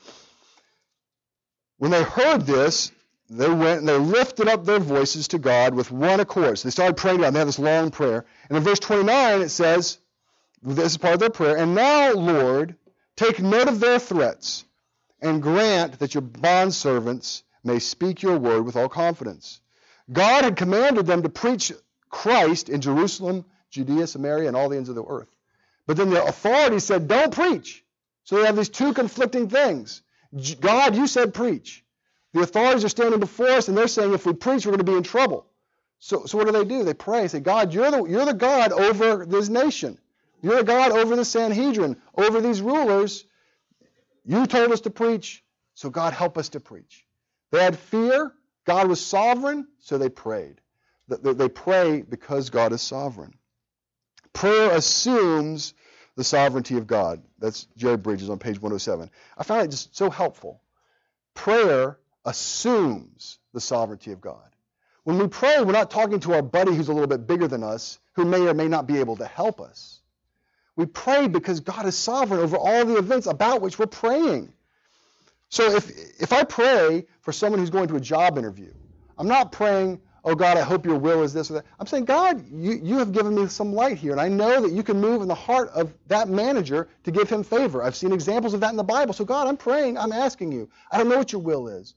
S1: When they heard this, they went and they lifted up their voices to God with one accord. So they started praying to God. They had this long prayer. And in verse 29, it says, this is part of their prayer, and now, Lord, take note of their threats and grant that your bondservants may speak your word with all confidence. God had commanded them to preach Christ in Jerusalem, Judea, Samaria, and all the ends of the earth. But then the authorities said, don't preach. So they have these two conflicting things. God, you said preach. The authorities are standing before us, and they're saying if we preach, we're going to be in trouble. So what do? They pray. Say, God, you're the God over this nation. You're the God over the Sanhedrin, over these rulers. You told us to preach, so God, help us to preach. They had fear. God was sovereign, so they prayed. They pray because God is sovereign. Prayer assumes the sovereignty of God. That's Jerry Bridges on page 107. I found it just so helpful. Prayer assumes the sovereignty of God. When we pray, we're not talking to our buddy who's a little bit bigger than us, who may or may not be able to help us. We pray because God is sovereign over all the events about which we're praying. So if I pray for someone who's going to a job interview, I'm not praying, oh God, I hope your will is this or that. I'm saying, God, you have given me some light here, and I know that you can move in the heart of that manager to give him favor. I've seen examples of that in the Bible. So God, I'm praying, I'm asking you. I don't know what your will is,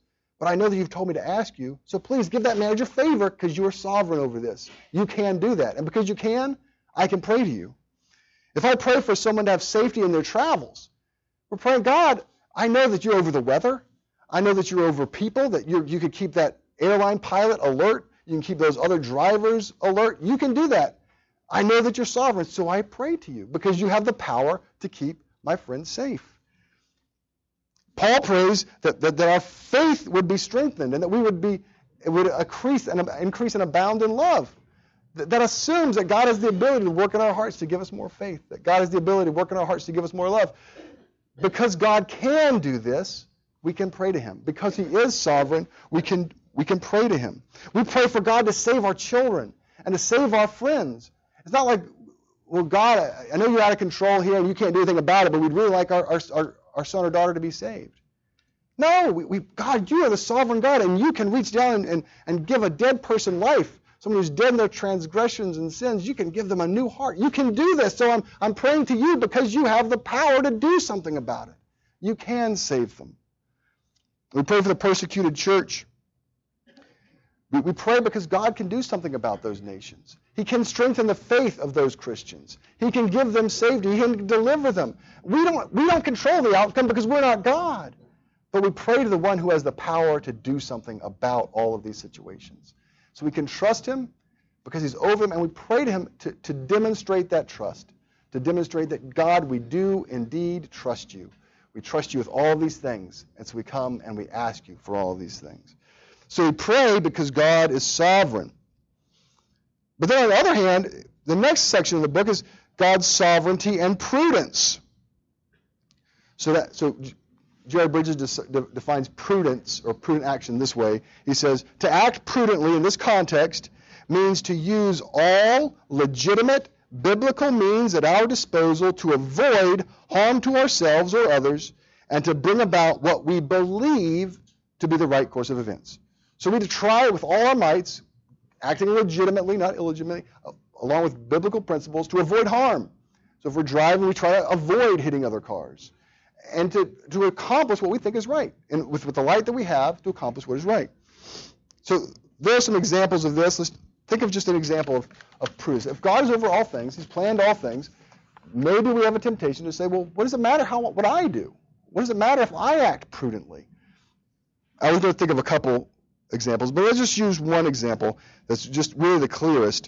S1: but I know that you've told me to ask you, so please give that manager favor because you are sovereign over this. You can do that. And because you can, I can pray to you. If I pray for someone to have safety in their travels, we're praying, God, I know that you're over the weather. I know that you're over people, that you could keep that airline pilot alert. You can keep those other drivers alert. You can do that. I know that you're sovereign, so I pray to you because you have the power to keep my friends safe. Paul prays that our faith would be strengthened and that it would increase and abound in love. That assumes that God has the ability to work in our hearts to give us more faith, that God has the ability to work in our hearts to give us more love. Because God can do this, we can pray to him. Because he is sovereign, we can pray to him. We pray for God to save our children and to save our friends. It's not like, well, God, I know you're out of control here and you can't do anything about it, but we'd really like our son or daughter to be saved. No, God, you are the sovereign God, and you can reach down and give a dead person life. Someone who's dead in their transgressions and sins, you can give them a new heart. You can do this, so I'm praying to you because you have the power to do something about it. You can save them. We pray for the persecuted church. We pray because God can do something about those nations. He can strengthen the faith of those Christians. He can give them safety. He can deliver them. We don't control the outcome because we're not God. But we pray to the one who has the power to do something about all of these situations. So we can trust him because he's over them, and we pray to him to demonstrate that trust, to demonstrate that, God, we do indeed trust you. We trust you with all of these things, and so we come and we ask you for all of these things. So we pray because God is sovereign. But then on the other hand, the next section of the book is God's sovereignty and prudence. So Jerry Bridges defines prudence or prudent action this way. He says, to act prudently in this context means to use all legitimate biblical means at our disposal to avoid harm to ourselves or others and to bring about what we believe to be the right course of events. So we need to try with all our mights, acting legitimately, not illegitimately, along with biblical principles, to avoid harm. So if we're driving, we try to avoid hitting other cars. And to accomplish what we think is right. And with the light that we have, to accomplish what is right. So there are some examples of this. Let's think of just an example of prudence. If God is over all things, he's planned all things, maybe we have a temptation to say, well, what does it matter what I do? What does it matter if I act prudently? I was going to think of a couple examples, but let's just use one example that's just really the clearest,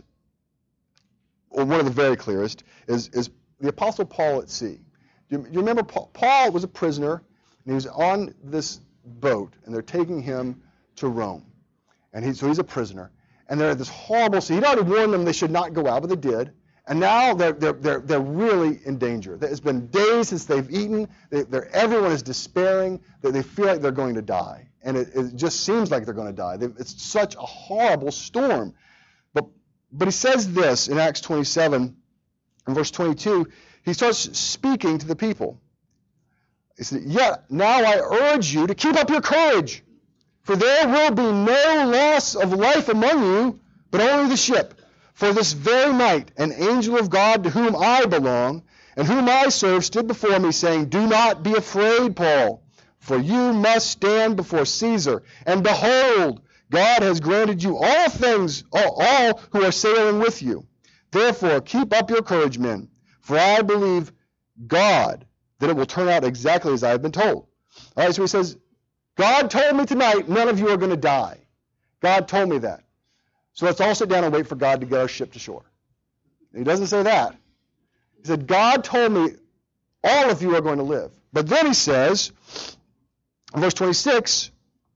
S1: or one of the very clearest, is the Apostle Paul at sea. You remember Paul was a prisoner, and he was on this boat, and they're taking him to Rome. And so he's a prisoner. And they're at this horrible sea. He'd already warned them they should not go out, but they did. And now they're really in danger. It's been days since they've eaten. Everyone is despairing. They feel like they're going to die. And it just seems like they're going to die. It's such a horrible storm. But he says this in Acts 27, in verse 22, he starts speaking to the people. He said, yet now I urge you to keep up your courage, for there will be no loss of life among you, but only the ship. For this very night an angel of God to whom I belong, and whom I serve, stood before me, saying, do not be afraid, Paul, for you must stand before Caesar. And behold, God has granted you all things, all who are sailing with you. Therefore keep up your courage, men. For I believe God that it will turn out exactly as I have been told. All right, so he says, God told me tonight none of you are going to die. God told me that. So let's all sit down and wait for God to get our ship to shore. He doesn't say that. He said, God told me all of you are going to live. But then he says, in verse 26,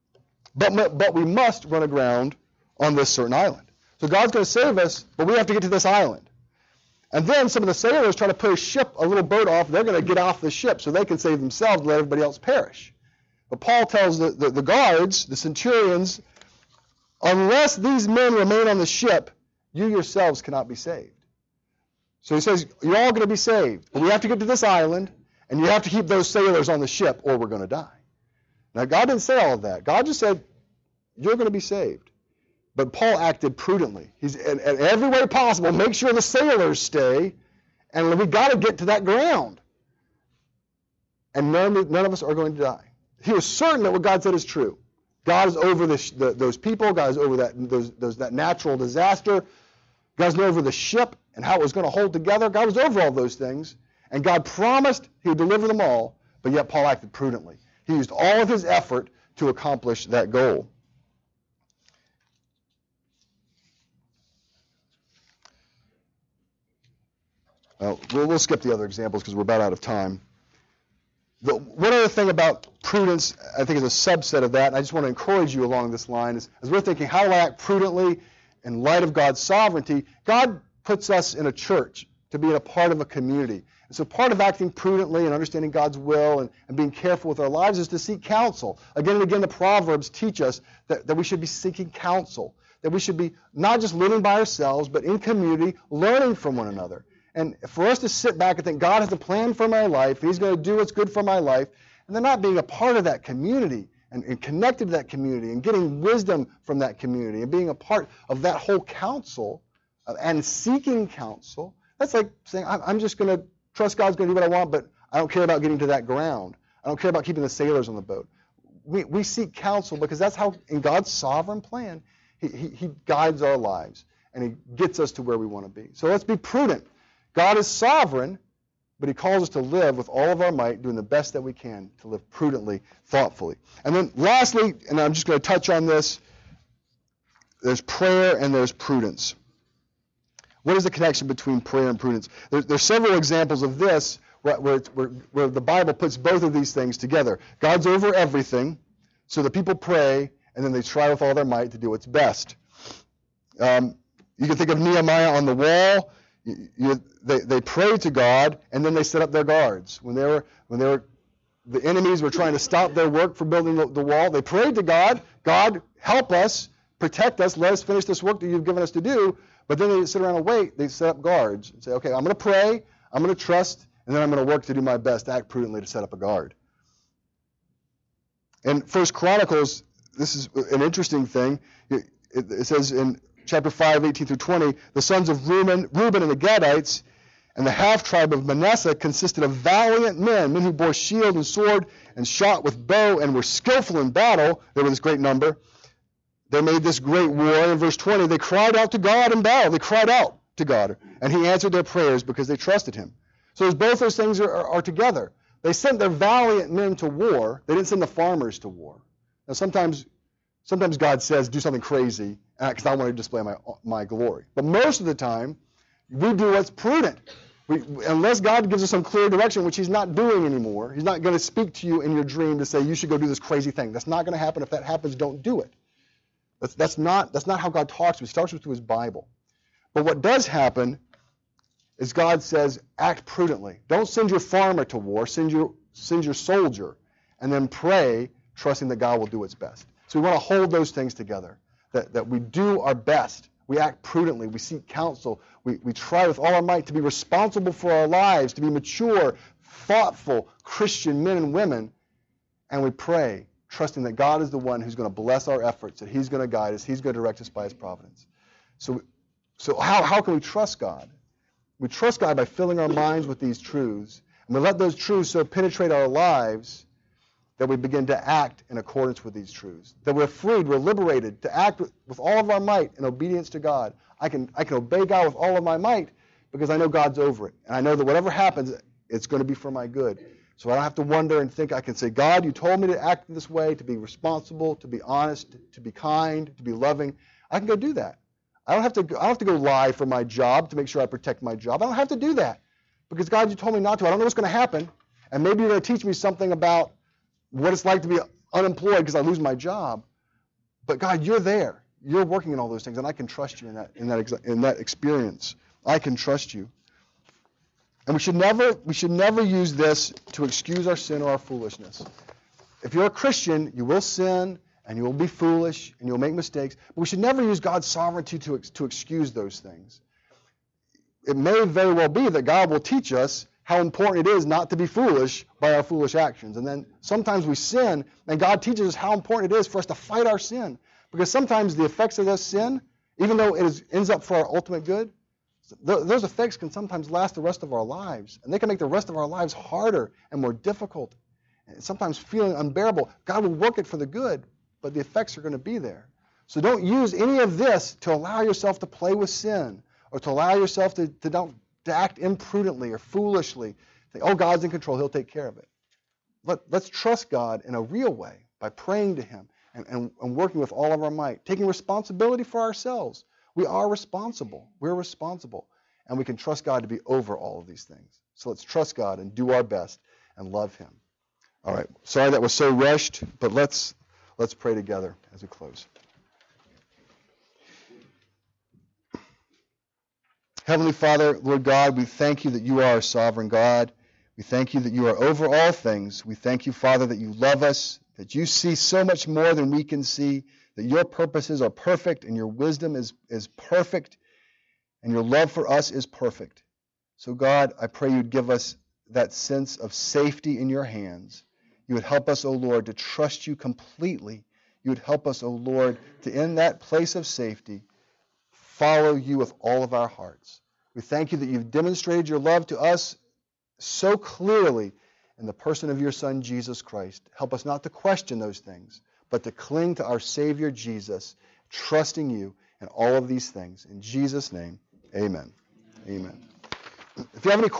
S1: but we must run aground on this certain island. So God's going to save us, but we have to get to this island. And then some of the sailors try to push a little boat off. They're going to get off the ship so they can save themselves and let everybody else perish. But Paul tells the guards, the centurions, unless these men remain on the ship, you yourselves cannot be saved. So he says, you're all going to be saved. But we have to get to this island, and you have to keep those sailors on the ship, or we're going to die. Now, God didn't say all of that. God just said, you're going to be saved. But Paul acted prudently. He's in every way possible, make sure the sailors stay, and we got to get to that ground. And none of us are going to die. He was certain that what God said is true. God is over those people. God is over that natural disaster. God is over the ship and how it was going to hold together. God was over all those things. And God promised he would deliver them all, but yet Paul acted prudently. He used all of his effort to accomplish that goal. We'll skip the other examples because we're about out of time. One other thing about prudence, I think, is a subset of that, and I just want to encourage you along this line, is as we're thinking, how do I act prudently in light of God's sovereignty? God puts us in a church to be a part of a community. And so part of acting prudently and understanding God's will and being careful with our lives is to seek counsel. Again and again, the Proverbs teach us that we should be seeking counsel, that we should be not just living by ourselves, but in community, learning from one another. And for us to sit back and think, God has a plan for my life, he's going to do what's good for my life, and then not being a part of that community and connected to that community and getting wisdom from that community and being a part of that whole counsel and seeking counsel, that's like saying, I'm just going to trust God's going to do what I want, but I don't care about getting to that ground. I don't care about keeping the sailors on the boat. We seek counsel because that's how, in God's sovereign plan, he guides our lives and he gets us to where we want to be. So let's be prudent. God is sovereign, but he calls us to live with all of our might, doing the best that we can to live prudently, thoughtfully. And then lastly, and I'm just going to touch on this, there's prayer and there's prudence. What is the connection between prayer and prudence? There's several examples of this where the Bible puts both of these things together. God's over everything, so the people pray, and then they try with all their might to do what's best. You can think of Nehemiah on the wall. They prayed to God, and then they set up their guards. When the enemies were trying to stop their work from building the wall, they prayed to God. God, help us, protect us, let us finish this work that you've given us to do. But then they sit around and wait. They set up guards and say, okay, I'm going to pray, I'm going to trust, and then I'm going to work to do my best, to act prudently to set up a guard. In 1 Chronicles, this is an interesting thing. It says in chapter 5, 18 through 20, the sons of Reuben and the Gadites and the half-tribe of Manasseh consisted of valiant men who bore shield and sword and shot with bow and were skillful in battle. They were this great number. They made this great war. In verse 20, they cried out to God in battle. They cried out to God, and he answered their prayers because they trusted him. So both those things are together. They sent their valiant men to war. They didn't send the farmers to war. Now sometimes God says, do something crazy, because I want to display my glory. But most of the time, we do what's prudent. Unless God gives us some clear direction, which he's not doing anymore. He's not going to speak to you in your dream to say, you should go do this crazy thing. That's not going to happen. If that happens, don't do it. That's not how God talks to us. He talks to us through his Bible. But what does happen is God says, act prudently. Don't send your farmer to war. Send your soldier. And then pray, trusting that God will do what's best. So we want to hold those things together, that we do our best. We act prudently. We seek counsel. We try with all our might to be responsible for our lives, to be mature, thoughtful Christian men and women. And we pray, trusting that God is the one who's going to bless our efforts, that he's going to guide us, he's going to direct us by his providence. So how can we trust God? We trust God by filling our minds with these truths. And we let those truths so penetrate our lives that we begin to act in accordance with these truths. That we're freed, we're liberated to act with all of our might in obedience to God. I can obey God with all of my might because I know God's over it. And I know that whatever happens, it's going to be for my good. So I don't have to wonder and think. I can say, God, you told me to act this way, to be responsible, to be honest, to be kind, to be loving. I can go do that. I don't have to go lie for my job to make sure I protect my job. I don't have to do that because, God, you told me not to. I don't know what's going to happen. And maybe you're going to teach me something about what it's like to be unemployed because I lose my job. But God, you're there. You're working in all those things, and I can trust you in that experience. I can trust you. And we should never use this to excuse our sin or our foolishness. If you're a Christian, you will sin and you will be foolish and you'll make mistakes. But we should never use God's sovereignty to excuse those things. It may very well be that God will teach us how important it is not to be foolish by our foolish actions. And then sometimes we sin, and God teaches us how important it is for us to fight our sin. Because sometimes the effects of this sin, even though it ends up for our ultimate good, those effects can sometimes last the rest of our lives. And they can make the rest of our lives harder and more difficult, and sometimes feeling unbearable. God will work it for the good. but the effects are going to be there. So don't use any of this to allow yourself to play with sin or to allow yourself to act imprudently or foolishly. Think, oh, God's in control. He'll take care of it. Let's trust God in a real way by praying to him and working with all of our might, taking responsibility for ourselves. We are responsible. We're responsible. And we can trust God to be over all of these things. So let's trust God and do our best and love him. All right. Sorry that was so rushed, but let's pray together as we close. Heavenly Father, Lord God, we thank you that you are our sovereign God. We thank you that you are over all things. We thank you, Father, that you love us, that you see so much more than we can see, that your purposes are perfect and your wisdom is perfect and your love for us is perfect. So God, I pray you'd give us that sense of safety in your hands. You would help us, O Lord, to trust you completely. You would help us, O Lord, to in that place of safety, follow you with all of our hearts. We thank you that you've demonstrated your love to us so clearly in the person of your Son, Jesus Christ. Help us not to question those things, but to cling to our Savior, Jesus, trusting you in all of these things. In Jesus' name, amen. Amen. If you have any